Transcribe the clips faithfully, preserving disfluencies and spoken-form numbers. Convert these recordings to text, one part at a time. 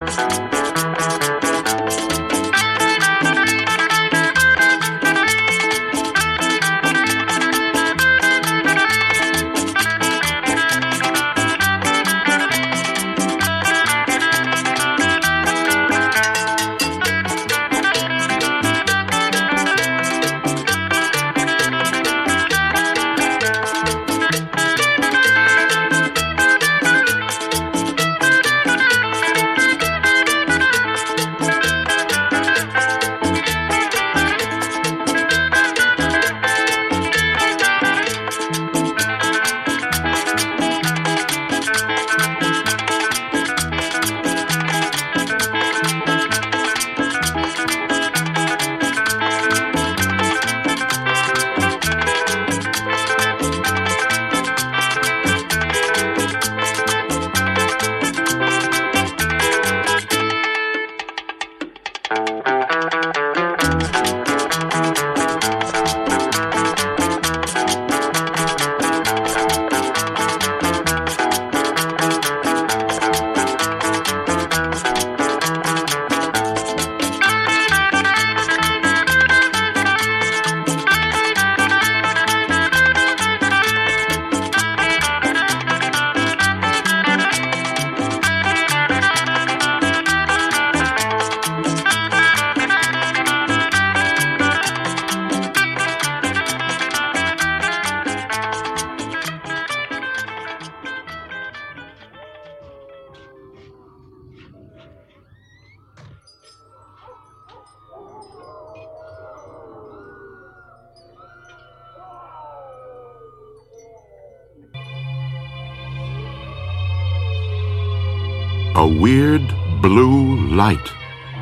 A weird blue light.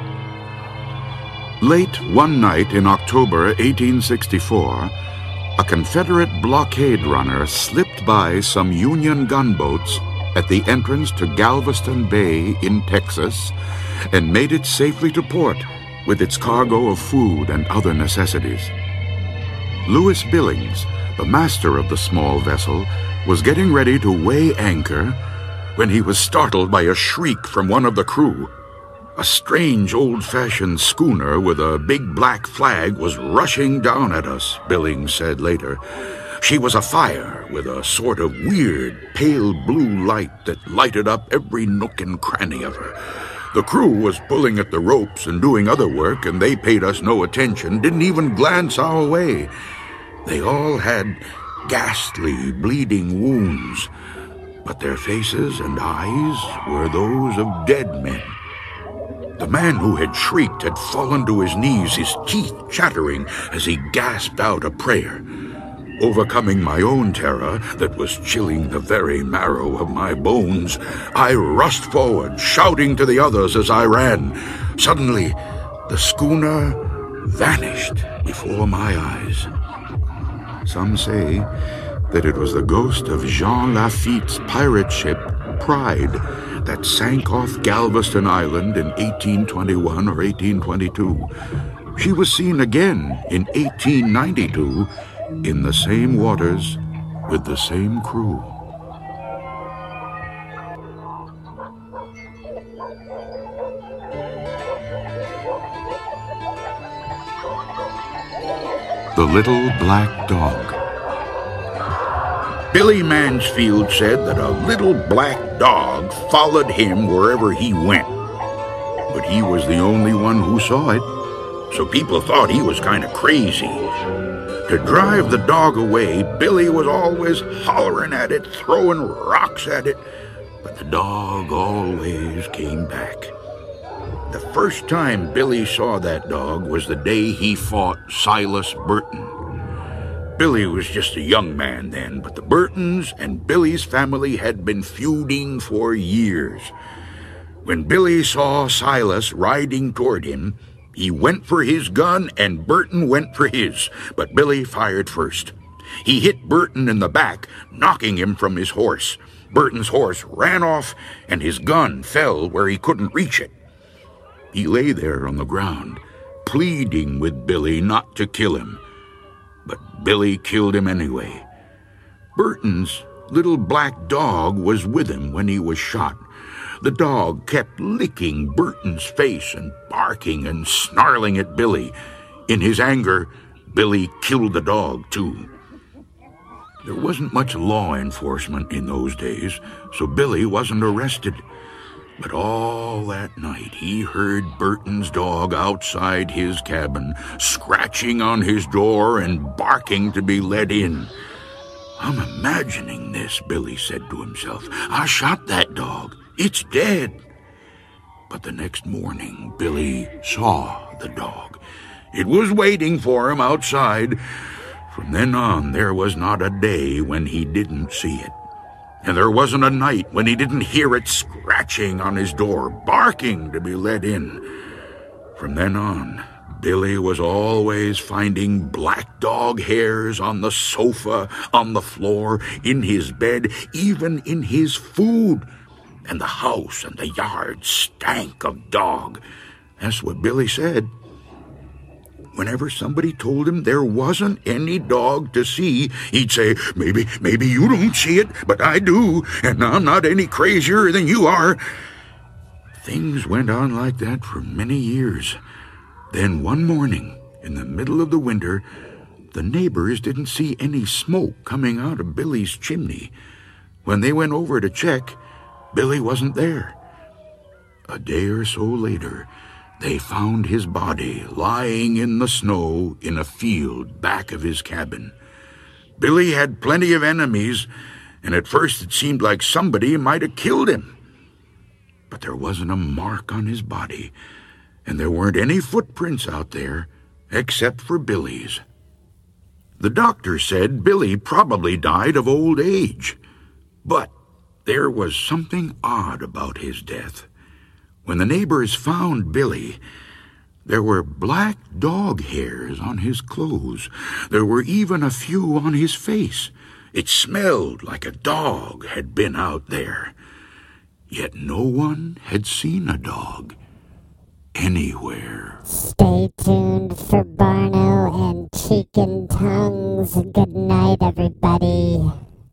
Late one night in October eighteen sixty-four, a Confederate blockade runner slipped by some Union gunboats at the entrance to Galveston Bay in Texas and made it safely to port with its cargo of food and other necessities. Lewis Billings, the master of the small vessel, was getting ready to weigh anchor when he was startled by a shriek from one of the crew. A strange old-fashioned schooner with a big black flag was rushing down at us, Billings said later. She was afire with a sort of weird, pale blue light that lighted up every nook and cranny of her. The crew was pulling at the ropes and doing other work, and they paid us no attention, didn't even glance our way. They all had ghastly, bleeding wounds, but their faces and eyes were those of dead men. The man who had shrieked had fallen to his knees, his teeth chattering as he gasped out a prayer. Overcoming my own terror that was chilling the very marrow of my bones, I rushed forward, shouting to the others as I ran. Suddenly, the schooner vanished before my eyes. Some say that it was the ghost of Jean Lafitte's pirate ship, Pride, that sank off Galveston Island in eighteen twenty-one or eighteen twenty-two. She was seen again in eighteen ninety-two in the same waters with the same crew. The Little Black Dog. Billy Mansfield said that a little black dog followed him wherever he went. But he was the only one who saw it, so people thought he was kind of crazy. To drive the dog away, Billy was always hollering at it, throwing rocks at it, but the dog always came back. The first time Billy saw that dog was the day he fought Silas Burton. Billy was just a young man then, but the Burtons and Billy's family had been feuding for years. When Billy saw Silas riding toward him, he went for his gun and Burton went for his, but Billy fired first. He hit Burton in the back, knocking him from his horse. Burton's horse ran off and his gun fell where he couldn't reach it. He lay there on the ground, pleading with Billy not to kill him. But Billy killed him anyway. Burton's little black dog was with him when he was shot. The dog kept licking Burton's face and barking and snarling at Billy. In his anger, Billy killed the dog, too. There wasn't much law enforcement in those days, so Billy wasn't arrested. But all that night he heard Burton's dog outside his cabin, scratching on his door and barking to be let in. "I'm imagining this," Billy said to himself. "I shot that dog. It's dead." But the next morning, Billy saw the dog. It was waiting for him outside. From then on, there was not a day when he didn't see it. And there wasn't a night when he didn't hear it scratching on his door, barking to be let in. From then on, Billy was always finding black dog hairs on the sofa, on the floor, in his bed, even in his food. And the house and the yard stank of dog. That's what Billy said. Whenever somebody told him there wasn't any dog to see, he'd say, maybe, maybe you don't see it, but I do, and I'm not any crazier than you are. Things went on like that for many years. Then one morning, in the middle of the winter, the neighbors didn't see any smoke coming out of Billy's chimney. When they went over to check, Billy wasn't there. A day or so later, they found his body lying in the snow in a field back of his cabin. Billy had plenty of enemies, and at first it seemed like somebody might have killed him. But there wasn't a mark on his body, and there weren't any footprints out there except for Billy's. The doctor said Billy probably died of old age, but there was something odd about his death. When the neighbors found Billy, there were black dog hairs on his clothes. There were even a few on his face. It smelled like a dog had been out there. Yet no one had seen a dog anywhere. Stay tuned for Barno and Chicken Tongues. Good night, everybody.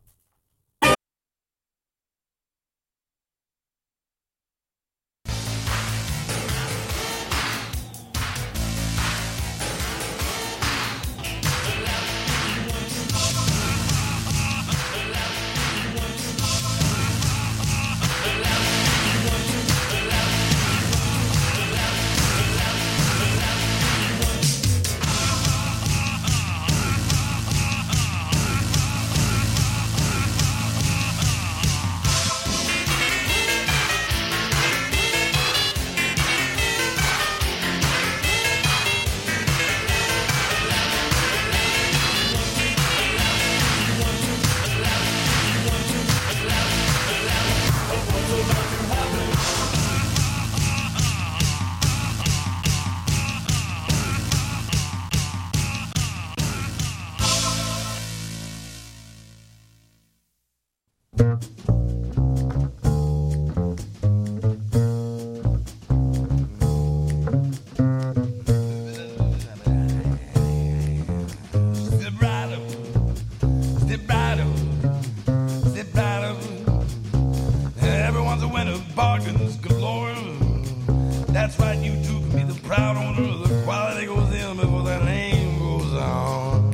That's right, you two can be the proud owner. The quality goes in before that name goes on.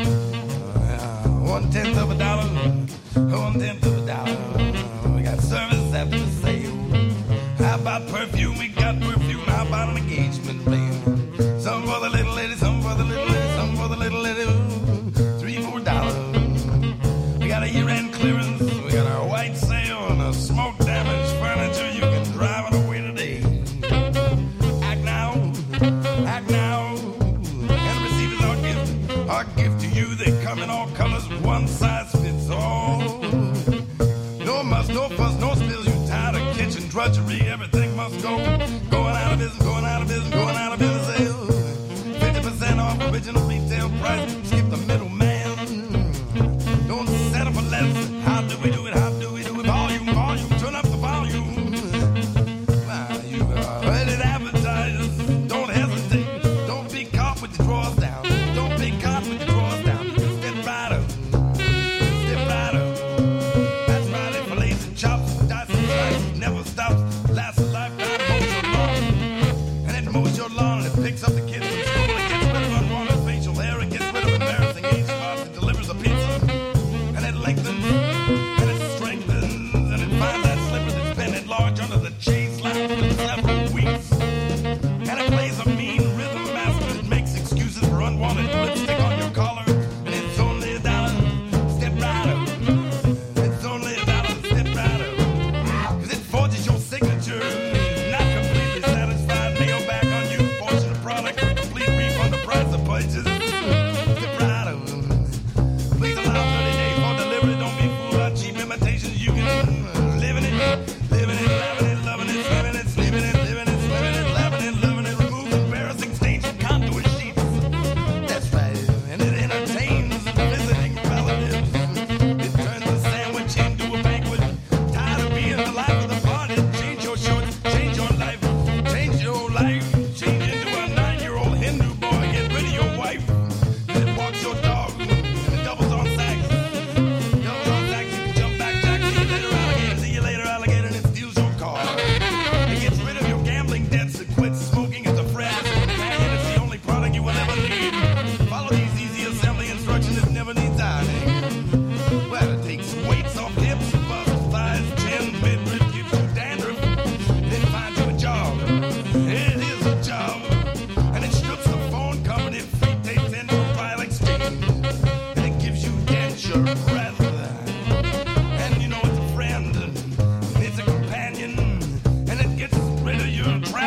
Uh, one tenth of a dollar, one tenth of a dollar. We got service after the sale. How about perfume? We got perfume. How about an engagement ring? Some for the little lady, some for the little lady, some for the little lady. Three, four dollars. We got a year-end clearance. We got our white sale and a smoke damaged furniture. You can drive it away today. Act now, act now. And receive is our gift. Our gift to you. They come in all colors. One size fits all. No muss, no fuss, no spills. You tired of kitchen drudgery? Everything must go. Going out of business, going out of business, going out of business. Sale. fifty percent off original retail price. Skip the middleman. Don't settle for less. How do we do it? How do we do it? Volume, volume. Turn up the volume. Wow, you are ready to advertise. Don't hesitate. Don't be caught with your drawers down. Don't be caught with your drawers down. Step right up. Step right up. That's right. It fillets and chops. Dice and slices. Never stops.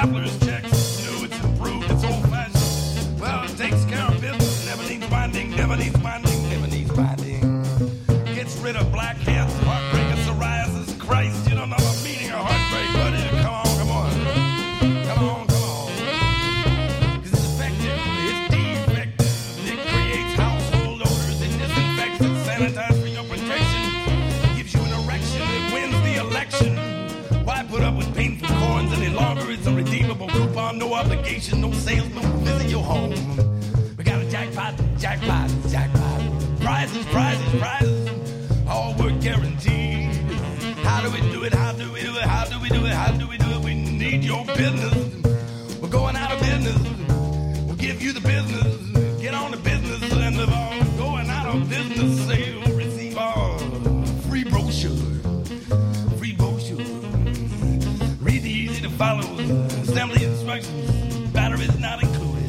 traveler's checks. New, it's improved, it's old-fashioned. Well, it takes care of business. Never needs binding, never needs binding, never needs binding. Gets rid of blackheads, heartbreak, and psoriasis. Christ, you don't know the meaning of heartbreak, buddy. Come on, come on. Come on, come on. 'Cause it's effective, it's defective. It creates household odors, it disinfects, it sanitizes for your protection. Gives you an erection, it wins the election. Why put up with painful corns any longer? It's a redeemable coupon, no obligation, no salesman will visit your home. We got a jackpot, jackpot, jackpot. Prizes, prizes, prizes. All work guaranteed. How do we do it? How do we do it? How do we do it? How do we do it? We need your business. We're going out of business. We'll give you the business. Get on the business and live on. Going out of business, say you'll receive our free brochure. Free brochure. Read the easy to follow assembly instructions. Batteries not included.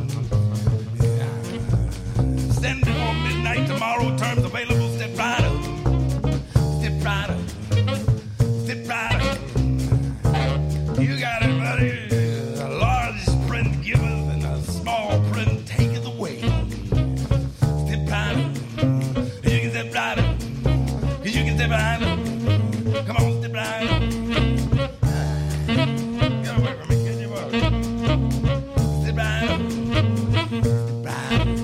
Send it on midnight tomorrow. Terms available. Step right up. Step right up. Step right up. You got it, buddy. A large print giveth and a small print taketh away. Step right up. You can step right up. You can step right up. Come on, step right up. Get away from me, get your away. Step right up. Step right up.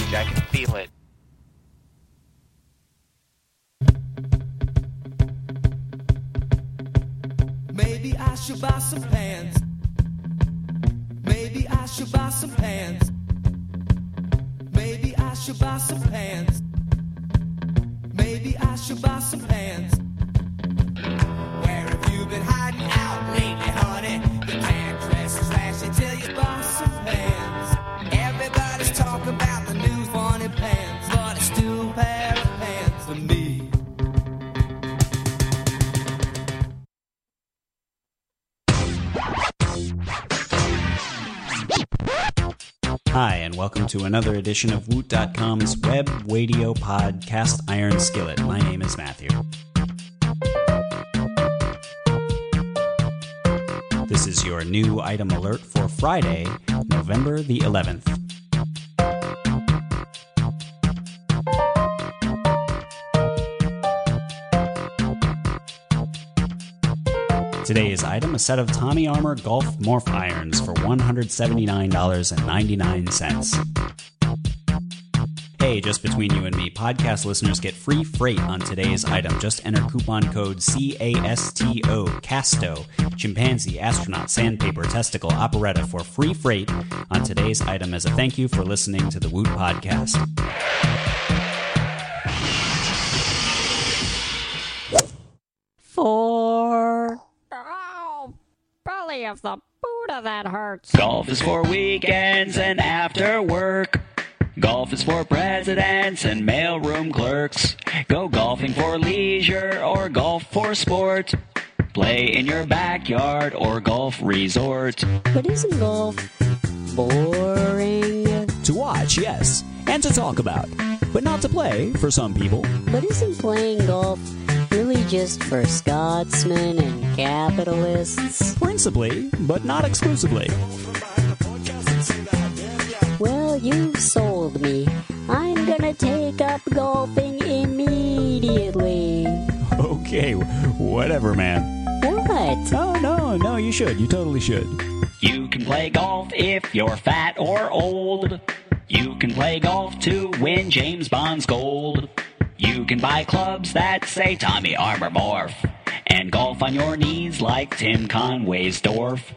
weed. I can feel it. Maybe I should buy some pants. Maybe I should buy some pants. Maybe I should buy some pants. Maybe I should buy some pants. Where have you been hiding out lately, honey? You can't dress as flashy till you buy some pants. Everybody's talking about the new funny pants, but it's still a pair of pants for me. Hi, and welcome to another edition of Woot dot com's web radio podcast, Iron Skillet. My name is Matthew. This is your new item alert for Friday, November the eleventh. Today's item, a set of Tommy Armour Golf Morph Irons for one hundred seventy-nine dollars and ninety-nine cents. Hey, just between you and me, podcast listeners get free freight on today's item. Just enter coupon code C A S T O, Casto, Chimpanzee, Astronaut, Sandpaper, Testicle, Operetta for free freight on today's item as a thank you for listening to the Woot Podcast. Four. Oh, belly of the Buddha, that hurts. Golf is for weekends and after work. Golf is for presidents and mailroom clerks. Go golfing for leisure or golf for sport. Play in your backyard or golf resort. But isn't golf boring? To watch, yes, and to talk about, but not to play for some people. But isn't playing golf really just for Scotsmen and capitalists? Principally, but not exclusively. Well, you've sold me. I'm gonna take up golfing immediately. Okay, whatever, man. What? Oh, no, no, you should. You totally should. You can play golf if you're fat or old. You can play golf to win James Bond's gold. You can buy clubs that say Tommy Armour Morph and golf on your knees like Tim Conway's Dwarf.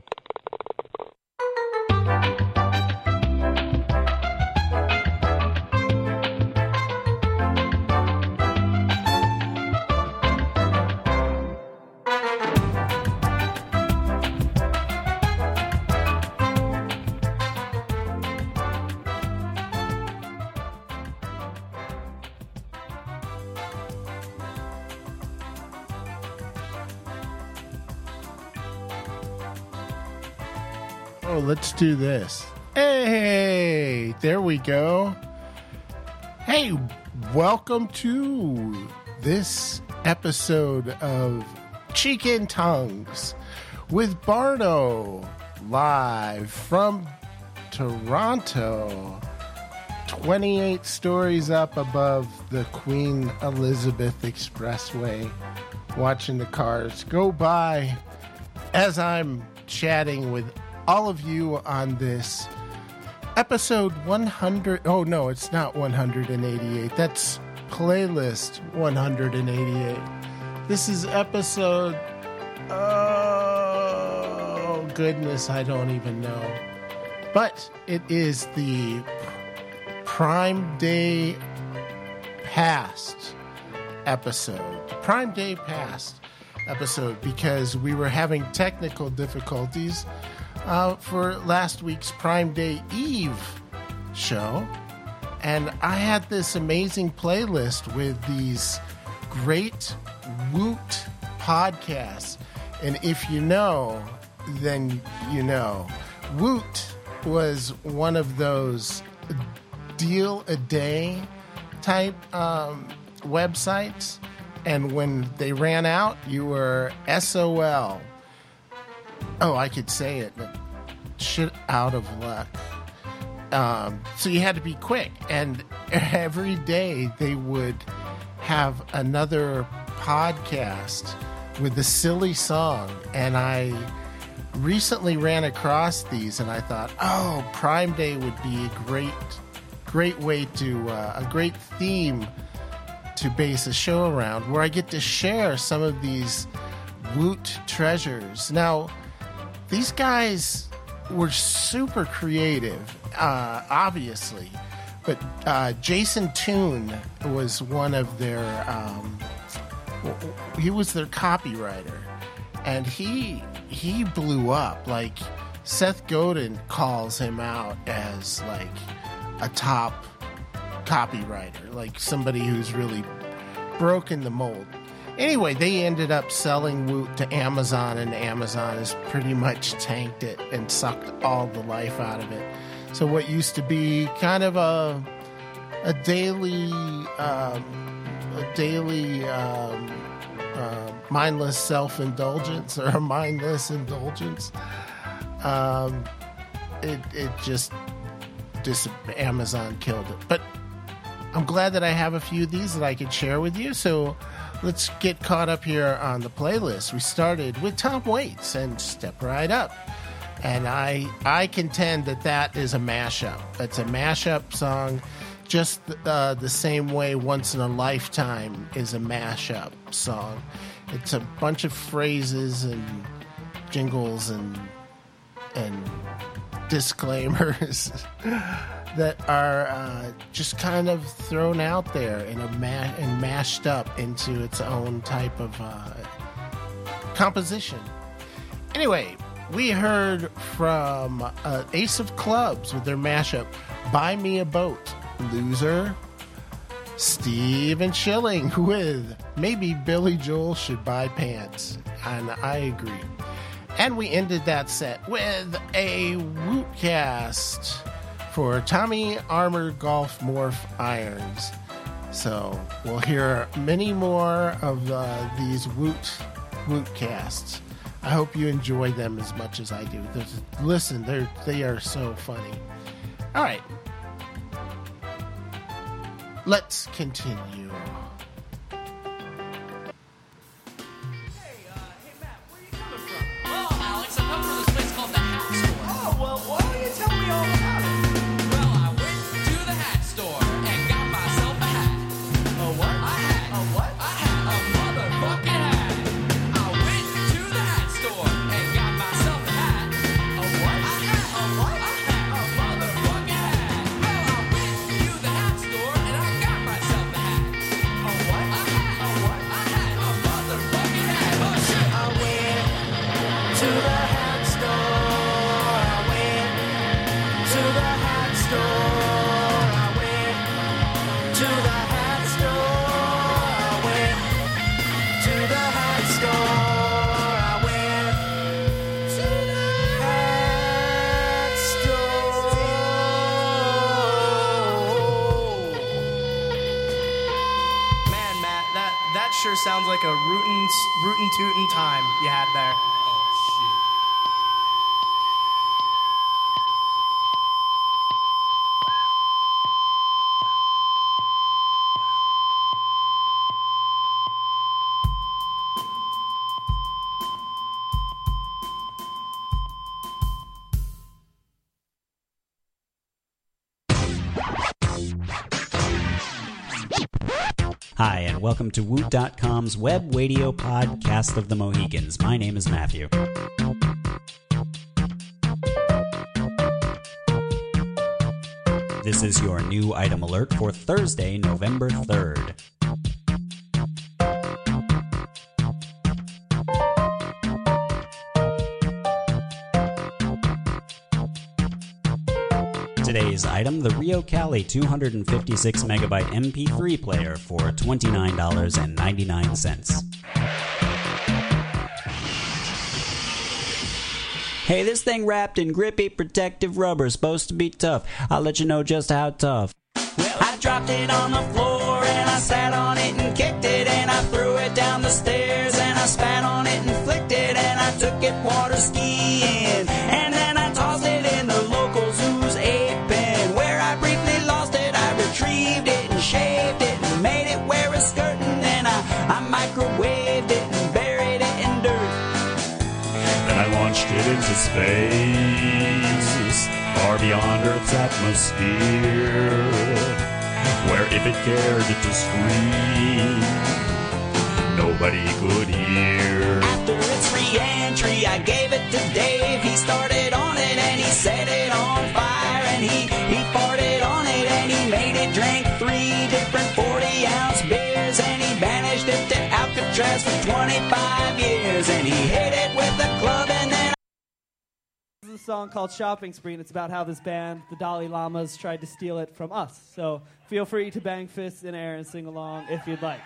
Oh, let's do this. Hey, there we go. Hey, welcome to this episode of Cheek and Tongues with Barno, live from Toronto, twenty-eight stories up above the Queen Elizabeth Expressway, watching the cars go by as I'm chatting with all of you on this episode one hundred. Oh, no, it's not one hundred eighty-eight. That's playlist one hundred eighty-eight. This is episode... Oh, goodness, I don't even know. But it is the Prime Day Past episode. Prime Day Past episode, because we were having technical difficulties Uh, for last week's Prime Day Eve show, and I had this amazing playlist with these great Woot podcasts, and if you know, then you know. Woot was one of those deal a day type um, websites, and when they ran out, you were S O L. Oh, I could say it. Shit out of luck. Um, so you had to be quick. And every day they would have another podcast with a silly song. And I recently ran across these and I thought, oh, Prime Day would be a great great way to, uh, a great theme to base a show around, where I get to share some of these Woot treasures. Now, these guys were super creative, uh, obviously, but uh, Jason Toon was one of their, um, he was their copywriter, and he he blew up. Like, Seth Godin calls him out as like a top copywriter, like somebody who's really broken the mold. Anyway, they ended up selling Woot to Amazon, and Amazon has pretty much tanked it and sucked all the life out of it. So what used to be kind of a a daily um, a daily um, uh, mindless self-indulgence, or a mindless indulgence, um, it it just dis- Amazon killed it. But I'm glad that I have a few of these that I could share with you. So let's get caught up here on the playlist. We started with Tom Waits and Step Right Up. And I I contend that that is a mashup. It's a mashup song, just uh, the same way Once in a Lifetime is a mashup song. It's a bunch of phrases and jingles and and disclaimers that are uh, just kind of thrown out there in a ma- and mashed up into its own type of uh, composition. Anyway, we heard from uh, Ace of Clubs with their mashup, Buy Me a Boat, Loser, Stephen Schilling with Maybe Billy Joel Should Buy Pants, and I agree. And we ended that set with a Wootcast for Tommy Armour Golf Morph Irons. So we'll hear many more of uh, these Woot Wootcasts. I hope you enjoy them as much as I do. There's, listen, they're they are so funny. All right, let's continue. Sure sounds like a rootin' rootin' tootin' time you had there. Hi, and welcome to Woot dot com's web radio podcast of the Mohicans. My name is Matthew. This is your new item alert for Thursday, November third. Today's item, the Rio Cali two hundred fifty-six megabyte M P three player for twenty-nine dollars and ninety-nine cents. Hey, this thing wrapped in grippy protective rubber, supposed to be tough. I'll let you know just how tough. Well, I dropped it on the floor and I sat on it and kicked it, and I threw it down the stairs and I spat on it and flicked it, and I took it water skiing, and then I tossed it in the local zoo's ape pen, where I briefly lost it. I retrieved it and shaved it and made it wear a skirt, and then I, I microwaved it and buried it in dirt. Then I launched it into space, far far beyond Earth's atmosphere, where if it cared to scream, nobody could hear. After its re-entry, I gave it to Dave. He started on it and he set it on fire, and he, he farted on it and he made it drink three different forty-ounce beers, and he banished it to Alcatraz for twenty-five years, and he hit it with a club and then... This is a song called Shopping Spree, and it's about how this band, the Dalai Lamas, tried to steal it from us. So feel free to bang fists in air and sing along if you'd like.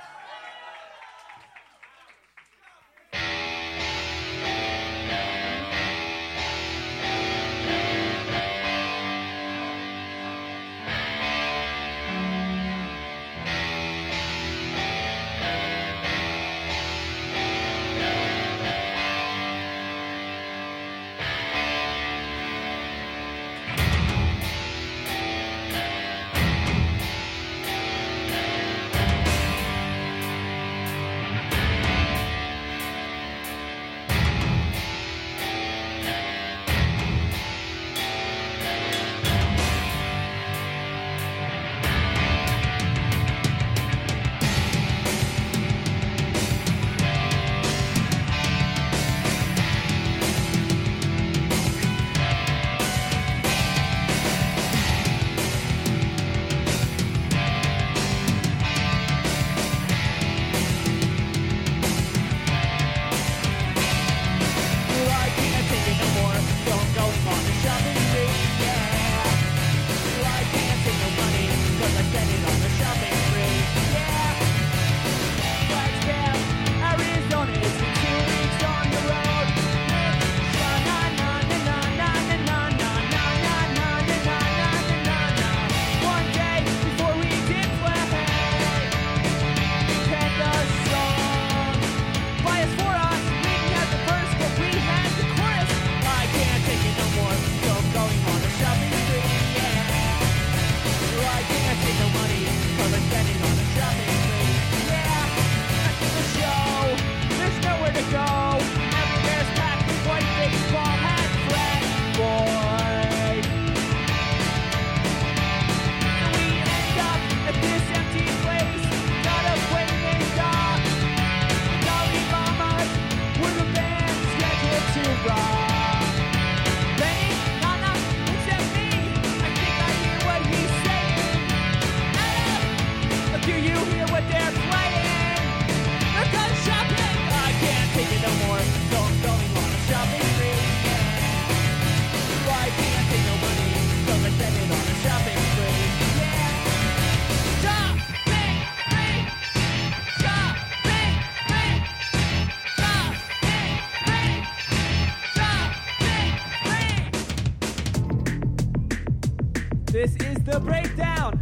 This is the breakdown.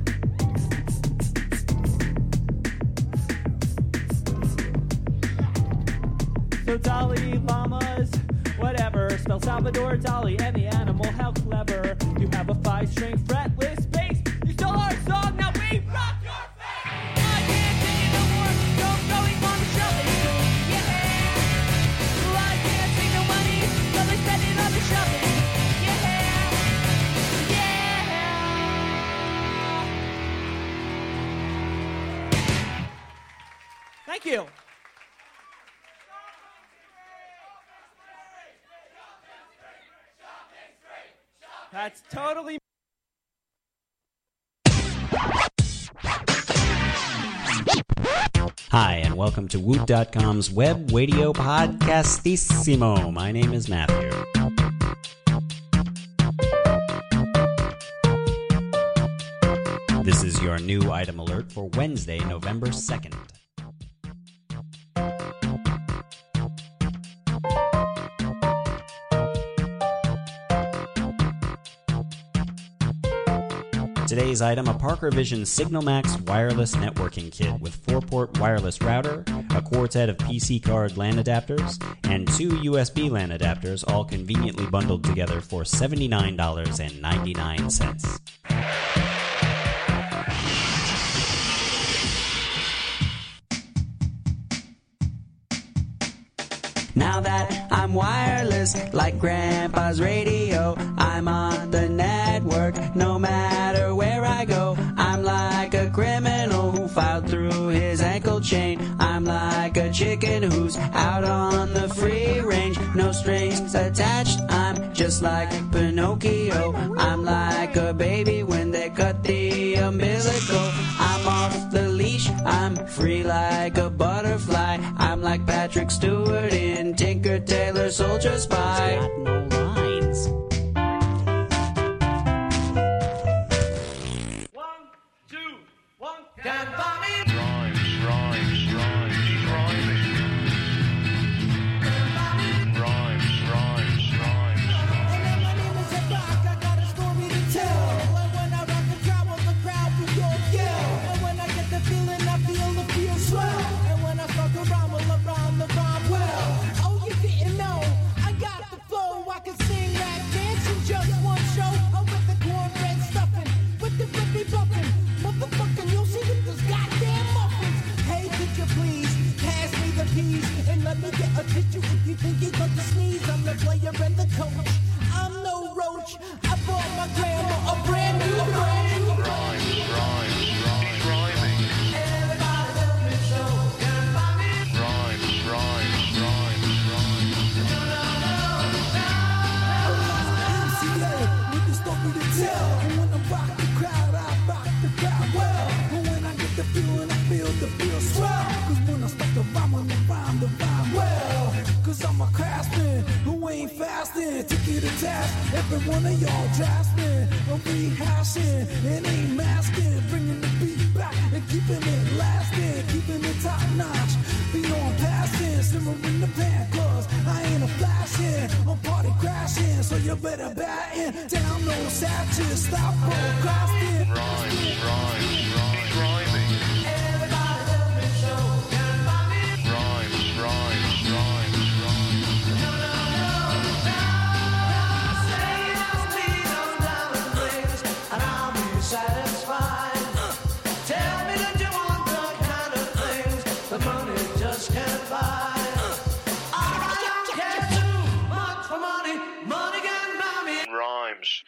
So Dalai Lamas, whatever. Spell Salvador Dali and the animal, how clever. You have a five-string fretless bass. You stole our song, now we rock your face. I can't take it no more, so I'm going on the shopping spree. Yeah. I can't take no money, so they spend it on the shopping. Thank you. That's totally. Hi, and welcome to Woot dot com's web radio podcastissimo. My name is Matthew. This is your new item alert for Wednesday, November second. Today's item, a Parker Vision SignalMax wireless networking kit with four-port wireless router, a quartet of P C card LAN adapters, and two U S B LAN adapters, all conveniently bundled together for seventy-nine dollars and ninety-nine cents. Now that I'm wireless, like Grandpa's radio, I'm on the network. work. No matter where I go, I'm like a criminal who filed through his ankle chain. I'm like a chicken who's out on the free range. No strings attached, I'm just like Pinocchio. I'm like a baby when they cut the umbilical. I'm off the leash, I'm free like a butterfly. I'm like Patrick Stewart in Tinker Tailor Soldier Spy. Got no lines. One, two, one, can't Rhymes, rhymes, rhymes, rhyming. Rhymes, rhymes, rhymes. I got a story to tell. And when I rock the crowd, well, the crowd will go yell. And when I get the feeling, I feel the feel swell. And when I start to rhyme, well, I rhyme the rhyme well. Oh, you didn't know? I got the flow. I can sing, rap, dance in just one show. I'm with the cornbread stuffing, with the rippy buffing. Motherfucking, you'll see with this goddamn muffins. Hey, could you please pass me the peas and let me get a tissue if you think you're going to sneeze? I'm the player and the coach. I'm no roach. I bought my grandma a brand new brand new Rhymes, rhymes, rhymes, rhyming. Everybody help me so can find me. Rhymes, rhymes, rhymes, rhymes. M C A with the story to tell. And when I rock the crowd, I rock the crowd well. And when I get the feeling, I feel the feel swell. Cause when I start to rhyme, I rhyme the rhyme well. Cause I'm a craftsman who ain't fasting. Take it to task, every one of y'all drafting. I'm rehashing and ain't masking. Bringing the beat back and keeping it lasting. Keeping it top notch, beyond passing. Simmering the pan cause I ain't a flashing. I'm party crashing, so you better batten down those satches. Stop procrastinating. Rhymes, rhymes, rhymes, rhyming. Everybody help me so can find me. Rhymes, rhymes, rhymes, rhymes. And I'll be satisfied. Tell me that you want the kind of things that money just can't buy. I don't care too much for money. Money can buy me. Rhymes.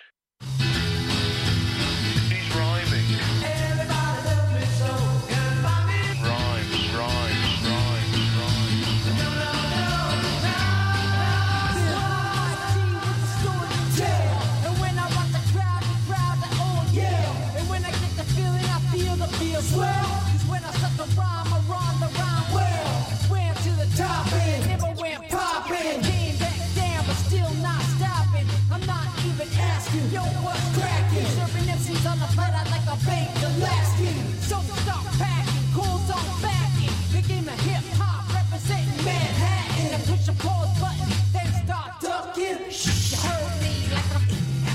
He's rhyming. Everybody help me so can buy me. Rhymes, rhymes, rhymes, rhymes. And when I rock the crowd, the crowd, they all yell. And when I get the feeling, I feel the feel swell. Cause when I start to rhyme, I rhyme the rhyme well. Swam to the top and never went popping. Came back down, but still not stopping. I'm not even asking, yo, what's cracking? Serving M Cs on the platter like a baked Alaskan. So stop packing, calls on backing. They gave me hip hop representing Manhattan. And push the pause button, then start ducking. Shh, you heard me like I'm.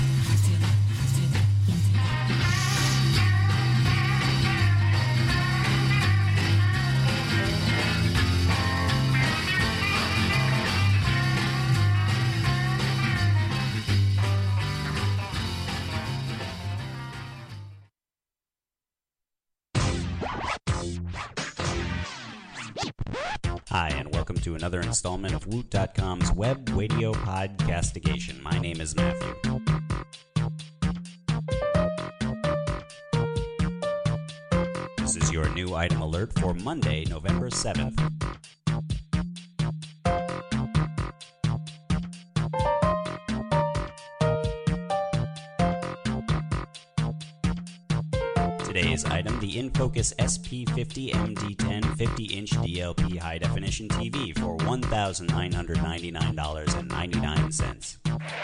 Hi, and welcome to another installment of Woot dot com's Web Radio Podcastigation. My name is Matthew. This is your new item alert for Monday, November seventh. Today's item, the InFocus S P fifty M D ten fifty inch D L P high definition T V for one thousand nine hundred ninety-nine dollars and ninety-nine cents.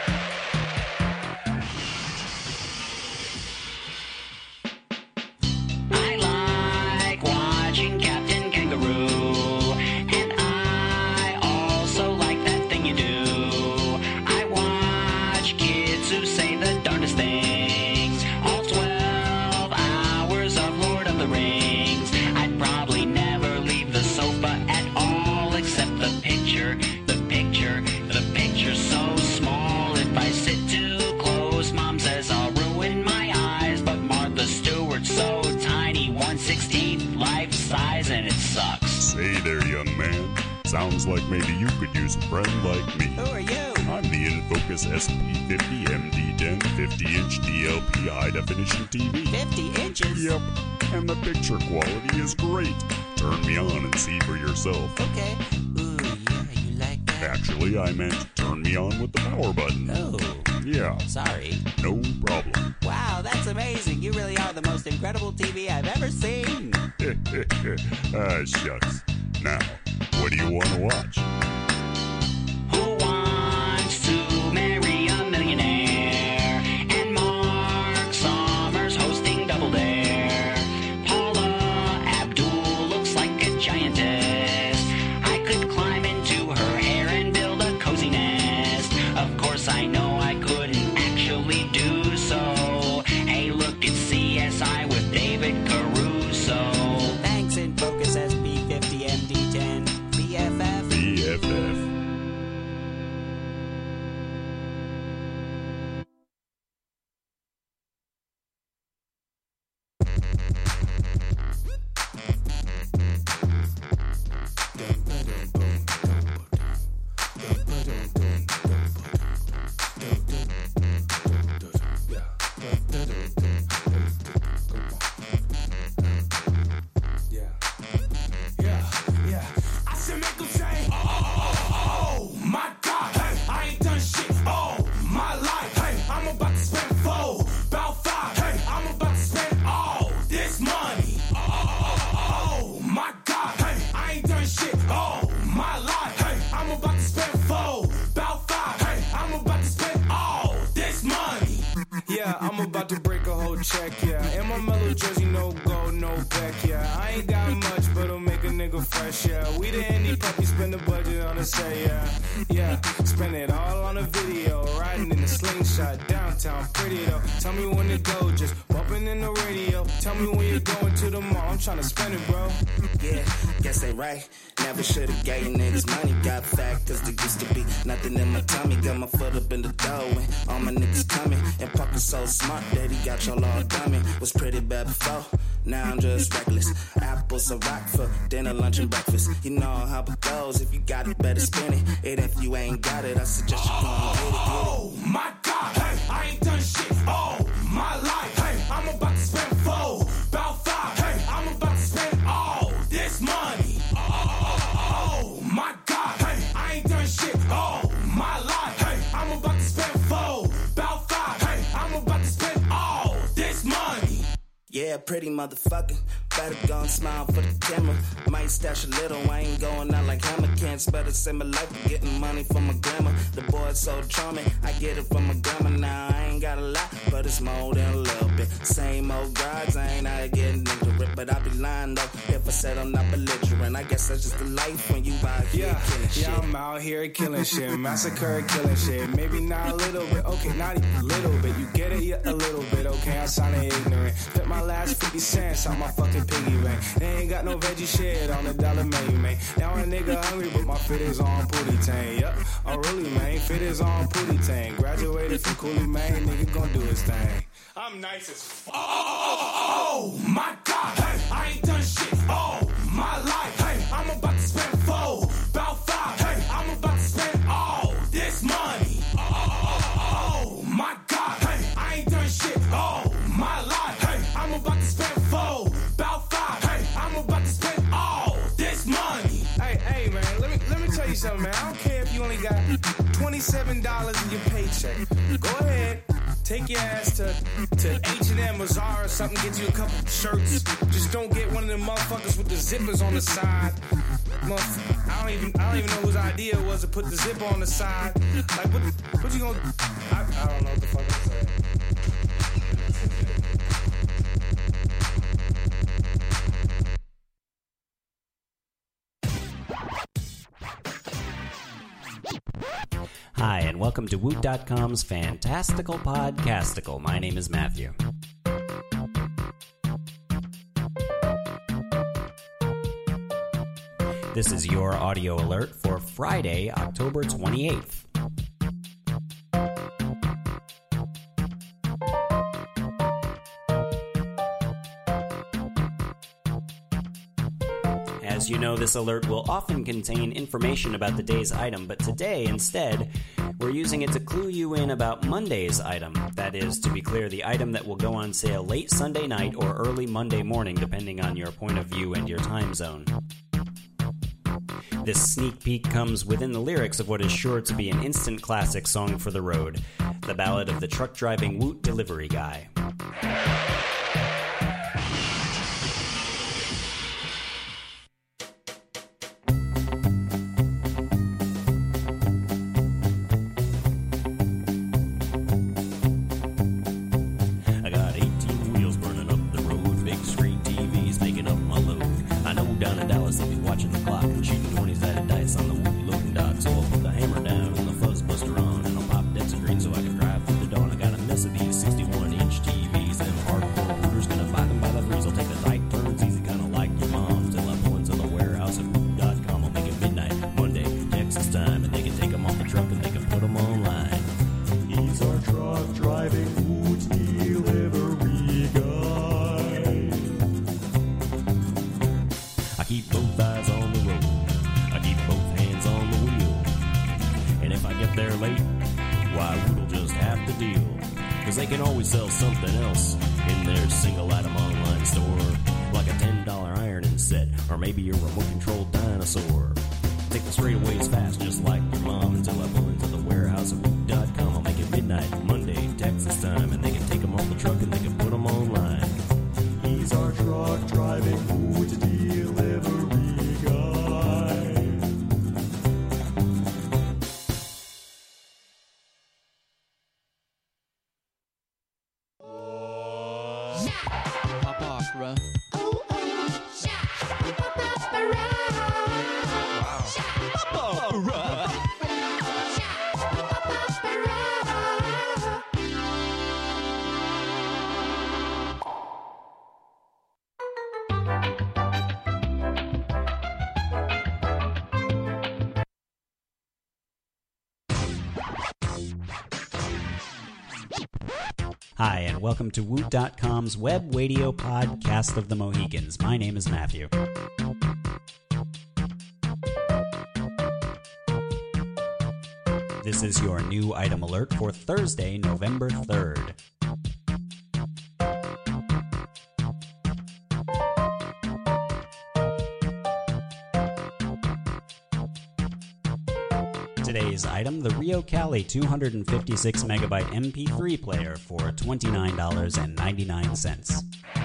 I like watching Captain Kangaroo, and I also like that thing you do. I watch kids who say the darndest things, all twelve hours of Lord of the Rings. I'd probably never leave the sofa at all, except the picture, the picture, the picture's so small. If I sit too close, Mom says I'll ruin my eyes, but Martha Stewart's so tiny, one sixteenth life size, and it sucks. Say there, young man. Sounds like maybe you could use a friend like me. Who are you? I'm the InFocus S P fifty M D ten fifty inch D L P high definition T V. fifty inches? Yep, and the picture quality is great. Turn me on and see for yourself. Okay. Ooh, yeah, you like that? Actually, I meant turn me on with the power button. Oh. Yeah. Sorry. No problem. Wow, that's amazing. You really are the most incredible T V I've ever seen. Ah, shucks. Now, what do you want to watch? Who wants to marry a millionaire? And Mark Summers hosting Double Dare. Paula Abdul looks like a giantess. I could climb into her hair and build a cozy nest. Of course I know I couldn't actually do so. Hey, look, it's C S I with David Caruso. Thanks, InFocus S P fifty M D ten. B F F. B F F. Yeah, I'm about to break a whole check, yeah. In my mellow jersey, no gold, no back, yeah. I ain't got much, but it'll make a nigga fresh, yeah. We the indie puppy, spend the budget on a set, yeah. Yeah, spend it all on a video, riding in a slingshot, downtown, pretty though. Tell me when to go, just bumping in the radio. Tell me when you're going to the mall, I'm trying to spend it, bro. Yeah, guess they right. Never should've gave niggas money. Got fat cause there used to be nothing in my tummy. Got my foot up in the dough and all my niggas coming. And Pucker's so smart that he got y'all all dummy. Was pretty bad before, now I'm just reckless. Apples a rock for dinner, lunch, and breakfast. You know how it goes. If you got it, better spend it. And if you ain't got it, I suggest you go and get it, get it. Oh my God, hey, I ain't done shit all my life. Hey, I'm about to spend four, about five. Hey, I'm about to spend all this money. Oh my God, hey, I ain't done shit all my life. Hey, I'm about to spend four, about five. Hey, I'm about to spend all this money. Yeah, pretty motherfucker. Better go and smile for the camera. Might stash a little, I ain't going out like hammer. Can't spell the same life, I'm getting money from my grandma. The boy's so charming, I get it from my grandma. Now I ain't got a lot, but it's more than a little bit. Same old guards, I ain't out getting into it. But I be lying though, if I said I'm not belligerent. I guess that's just the life when you out here yeah, killing shit. Yeah, I'm out here killing shit, massacre killing shit. Maybe not a little bit, okay, not even a little bit. You get it, yeah, a little bit, okay, I sounded ignorant. Spent my last fifty cents on my fucking piggy bank. They ain't got no veggie shit on the dollar menu, man. Now a nigga hungry, but my fit is on Pootie Tang. Yup, oh really, man, fit is on Pootie Tang. Graduated from Cooley, man, nigga gon' do his thing. I'm nice as fuck. Oh, oh, oh, oh, my God, hey, I ain't done shit all my life. Hey, I'm about to spend four, about five. Hey, I'm about to spend all this money. Oh, oh, oh, my God, hey, I ain't done shit all my life. Hey, I'm about to spend four, about five. Hey, I'm about to spend all this money. Hey, hey, man, let me let me tell you something, man. I don't care if you only got twenty-seven dollars in your paycheck. Go ahead. Take your ass to, to H and M or Zara or something, get you a couple shirts. Just don't get one of them motherfuckers with the zippers on the side. Motherf- I don't even I don't even know whose idea it was to put the zipper on the side. Like, what, what you gonna... I, I don't know what the fuck I'm saying. Hi, and welcome to Woot dot com's Fantastical Podcastical. My name is Matthew. This is your audio alert for Friday, October twenty-eighth. As As you know, this alert will often contain information about the day's item, but today, instead, we're using it to clue you in about Monday's item. That is, to be clear, the item that will go on sale late Sunday night or early Monday morning, depending on your point of view and your time zone. This sneak peek comes within the lyrics of what is sure to be an instant classic song for the road, the ballad of the truck-driving Woot delivery guy. I got eighteen wheels burning up the road, big screen T Vs making up my load. I know down in Dallas they'll be watching the clock and shooting twenties at a dice on the Woot loading dock. So I'll put the hammer down and the fuzz buster on, and I'll pop Dexter Green so I can drive through the dawn. I got a mess of these sixty-one inch T Vs, them hardcore rooters gonna buy them by the threes. I'll take the tight turns easy, kinda like your mom, till I pull into the warehouse at Woot dot com. I'll make it midnight, Monday, Texas time, and they can take them off the truck and they can put them online. He's our truck driving Woot delivery guy. I keep both eyes on the road, I keep both hands on the wheel, and if I get there late, why, Woot'll just have to deal, cause they can always sell something else in their single item online store, like a ten dollar ironing set, or maybe your remote controlled dinosaur. Take the straightaways fast, just like your mom, until I pull into the warehouse at Woot dot com. I'll make it midnight, Monday, Texas time, and they can take them off the truck and they can put them online. He's our truck driving Woot delivery guy. Pop opera. Hi, and welcome to Woot dot com's web radio podcast of the Mohicans. My name is Matthew. This is your new item alert for Thursday, November third. Today's item, the Rio Cali two fifty-six megabyte M P three player for twenty-nine dollars and ninety-nine cents.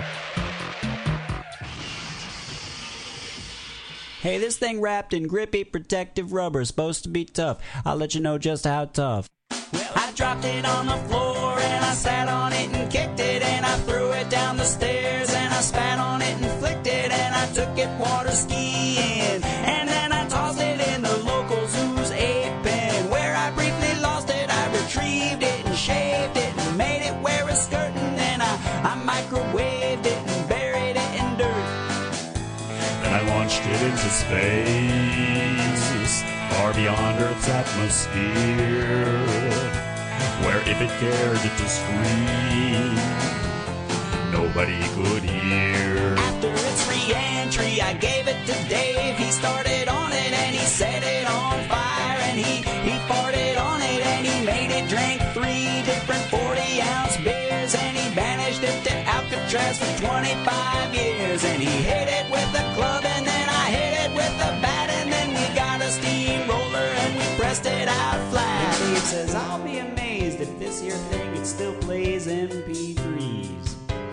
Hey, this thing wrapped in grippy protective rubber, supposed to be tough. I'll let you know just how tough. Well, I dropped it on the floor and I sat on it and kicked it, and I threw it down the stairs and I spat on it and flicked it, and I took it water skiing, and then I tossed it in the local zoo's ape pen, where I briefly lost it. I retrieved it and shaved it and made it wear a skirt, and then I, I microwaved it and buried it in dirt. Then I launched it into space, far beyond Earth's atmosphere, where if it cared to scream, nobody could hear. After its re-entry, I gave it to Dave. He started on it and he set it on fire, and he, he farted on it and he made it drink three different forty ounce beers, and he banished it to Alcatraz for twenty-five years, and he hit it with a club and then I hit it with a bat, and then we got a steamroller and we pressed it out flat. And Dave says, I'll be amazed if this here thing it still plays M P threes.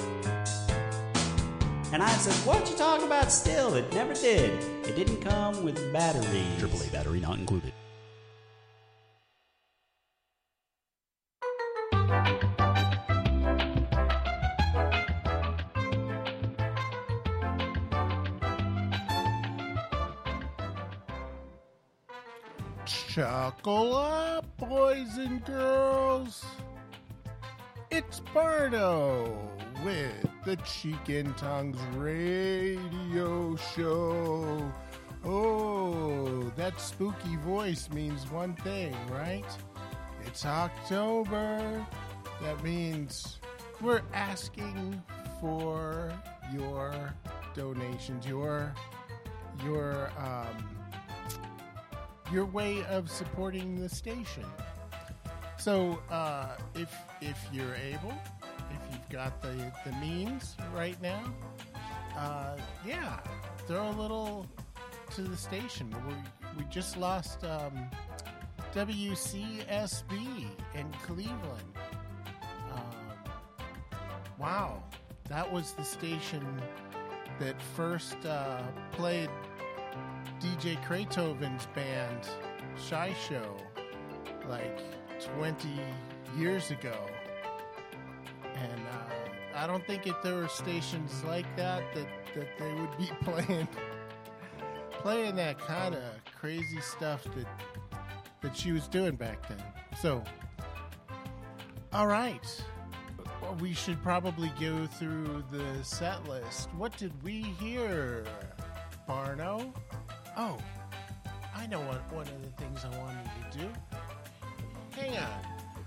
And I said, what you talking about still? It never did. It didn't come with batteries. triple A battery not included. Chuckle up, boys and girls. It's Bardo with the Cheek and Tongues radio show. Oh, that spooky voice means one thing, right? It's October. That means we're asking for your donations, your your um, your way of supporting the station. So uh, if if you're able, if you've got the, the means right now, uh, yeah, throw a little to the station. We we just lost um, W C S B in Cleveland. Um, wow, that was the station that first uh, played D J Kratoven's band Shy Show like twenty years ago. And uh, I don't think if there were stations like that that, that they would be playing playing that kind of crazy stuff that that she was doing back then. So, all right. We should probably go through the set list. What did we hear, Barno? Oh, I know what one of the things I wanted to do. Hang on.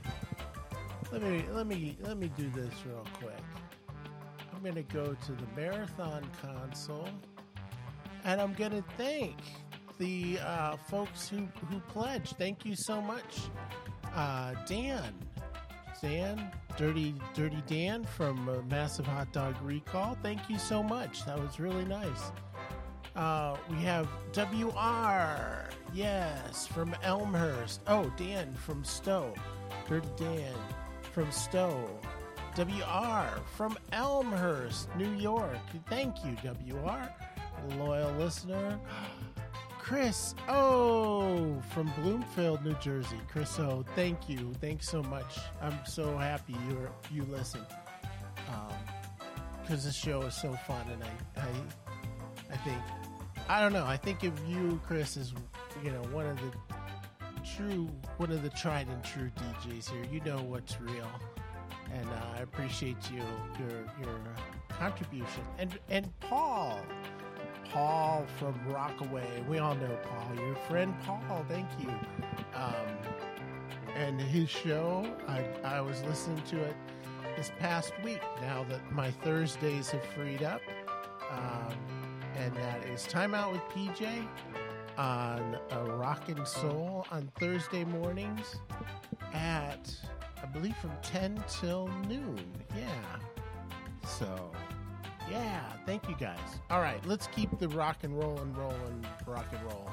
Let me let me let me do this real quick. I'm gonna go to the Marathon console, and I'm gonna thank the uh, folks who who pledged. Thank you so much, uh, Dan. Dan, Dirty Dirty Dan from uh, Massive Hot Dog Recall. Thank you so much. That was really nice. Uh, we have W R, yes, from Elmhurst. Oh, Dan from Stowe. Dirty Dan from Stowe. W R from Elmhurst, New York. Thank you, W R. A loyal listener. Chris O from Bloomfield, New Jersey. Chris O, thank you. Thanks so much. I'm so happy you you listen. Because um, this show is so fun, and I, I I think I don't know. I think of you, Chris, as you know, one of the true, one of the tried and true D Js here. You know what's real, and uh, I appreciate you your your contribution. And and Paul. Paul from Rockaway. We all know Paul. Your friend Paul. Thank you. Um, and his show, I, I was listening to it this past week now that my Thursdays have freed up. Um, and that is Time Out with P J on a Rockin' Soul on Thursday mornings at, I believe, from ten till noon. Yeah. So... yeah, thank you guys. All right, let's keep the rock and roll and rolling, rock and roll.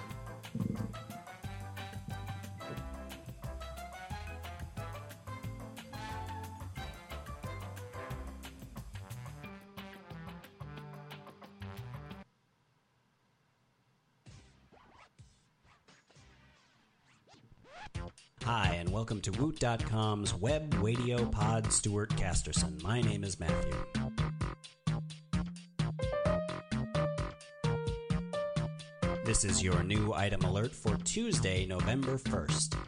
Hi, and welcome to Woot dot com's web radio pod Stuart Casterson. My name is Matthew. This is your new item alert for Tuesday, November first.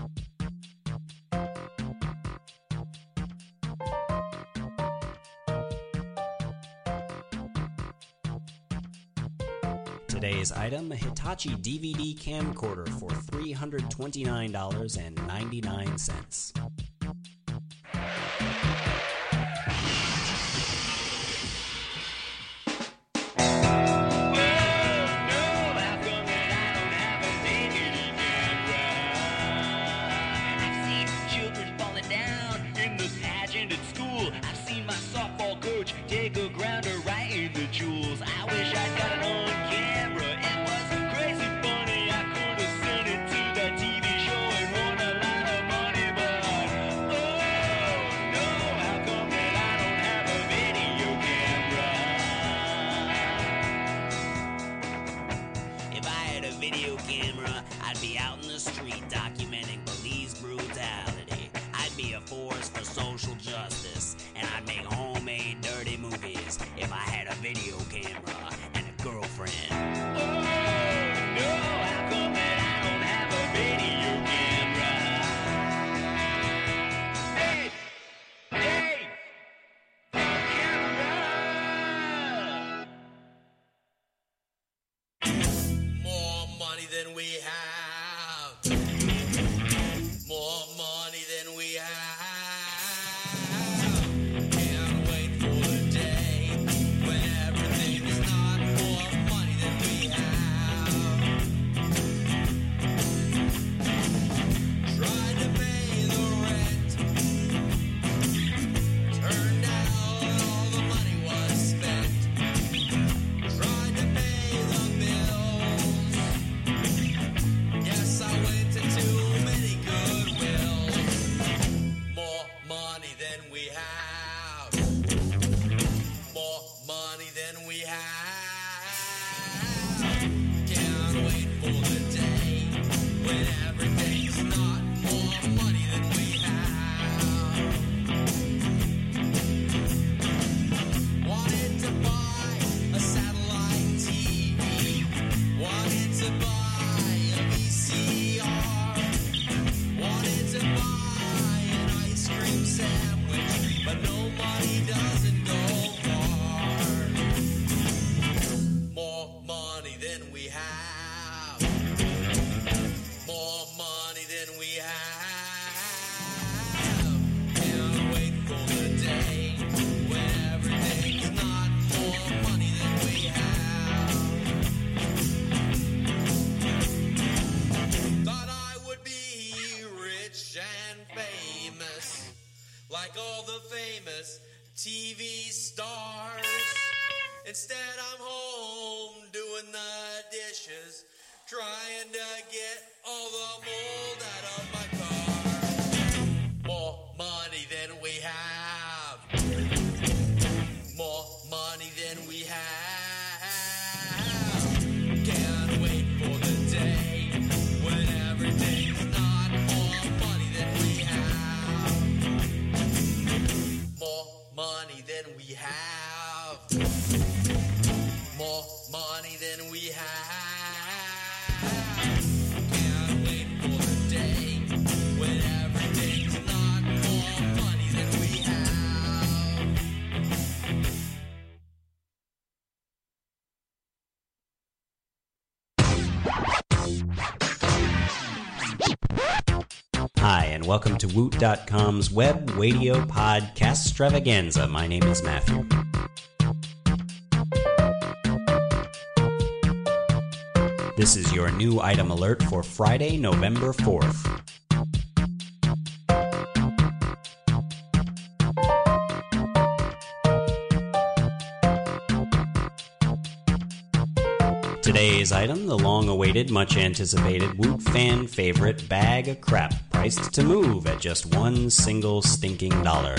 Today's item, a Hitachi D V D camcorder for three hundred twenty-nine dollars and ninety-nine cents. Take a grounder right in the jewels. I wish I'd got it on camera. It was crazy funny. I could have sent it to that T V show and won a lot of money. But oh no, how come that I don't have a video camera? If I had a video camera, I'd be out in the street documenting police brutality. I'd be a force for social justice, and I'd make homemade dirty movies if I had a video camera and a girlfriend. Oh no, how come that I don't have a video camera? Hey, hey, camera! More money than we have. More money than we have. Yeah. T V stars. Instead, I'm home doing the dishes, trying to get all the mold out of my car. More money than we have. More money than we have. Can't wait for the day when everything's not more money than we have. More money than we have. More money than we have. Can't wait for the day when everything's not more money than we have. Hi, and welcome to Woot dot com's web radio podcast extravaganza. My name is Matthew. This is your new item alert for Friday, November fourth. Today's item, the long-awaited, much-anticipated Woot fan favorite bag of crap, priced to move at just one single stinking dollar.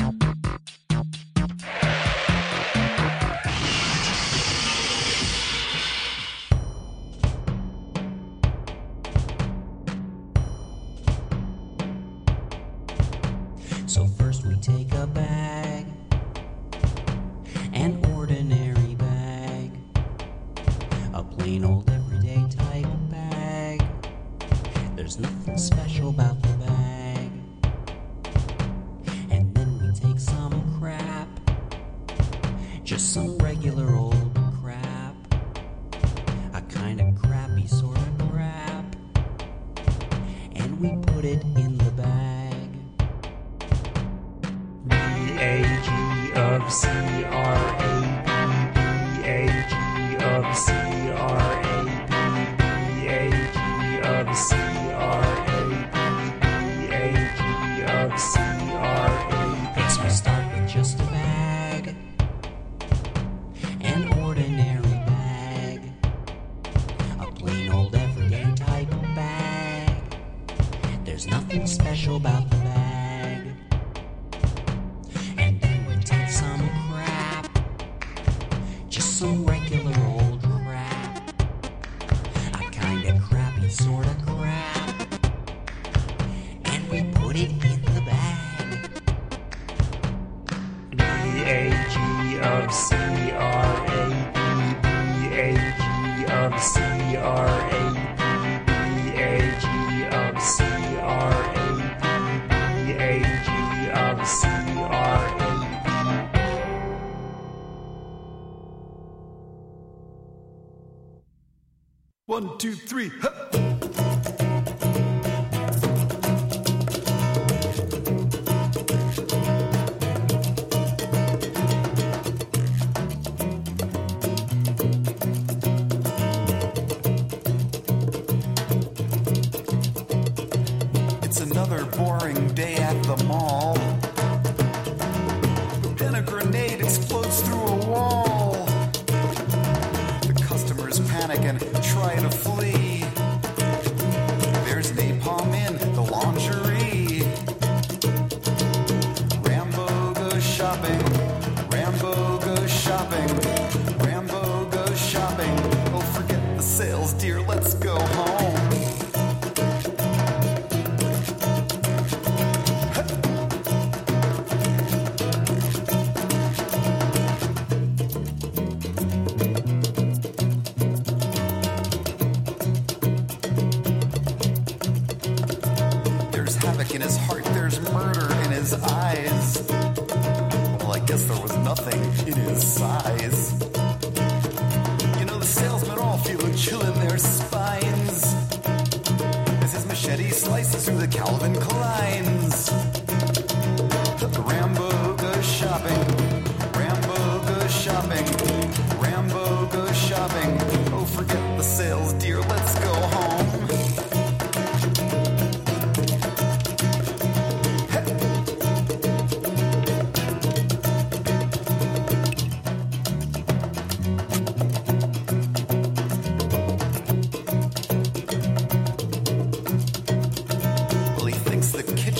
So first we take a bag, an ordinary bag, a plain old everyday type bag. There's nothing special about the bag. And then we take some crap, just some regular old crap, a kind of crappy sort of crap, and we put it in the bag. B A G of C R A P, B A G of C R A P, B A G of C R A P, B A G of C R A P. Yes, we start with just a bag, an ordinary bag, a plain old everyday type of bag. There's nothing special about the bag. And then we take some crap, just some regular old crap, a kind of crappy sort of crap, and we put it in the bag. B A G of C R A P, B A G of C R A P, B A G of C R A P, B A G of C R A P. One, two, three, hup. It's another boring day at the mall. But then a grenade explodes through a wall. The customers panic and try to flee. There's napalm in the lingerie. Rambo goes shopping. Rambo goes shopping. Rambo goes shopping. Oh, forget the sales, dear. Let's go home. There's havoc in his heart, there's murder in his eyes. Well, I guess there was nothing in his size. You know, the salesmen all feel a chill in their spines.